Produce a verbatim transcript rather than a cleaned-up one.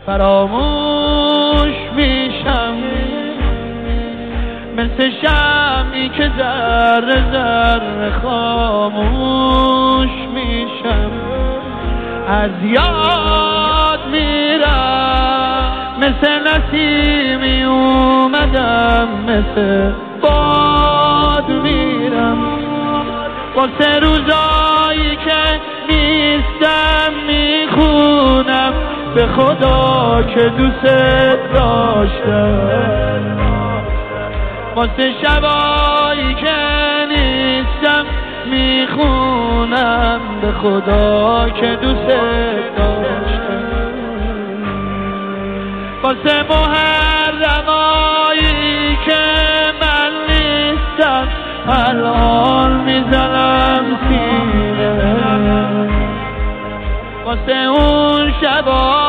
فراموش میشم، مثل شمعی که ذره ذره خاموش میشم. از یاد میرم، مثل نسیمی اومدم، مثل باد میرم. واسه روزایی که نیستم میخونم، به خدا که دوست داشتم. واسه شبایی که نیستم میخونم، به خدا که دوست داشتم. واسه محرمایی که من نیستم، الان میزنم سینه. واسه اون شبا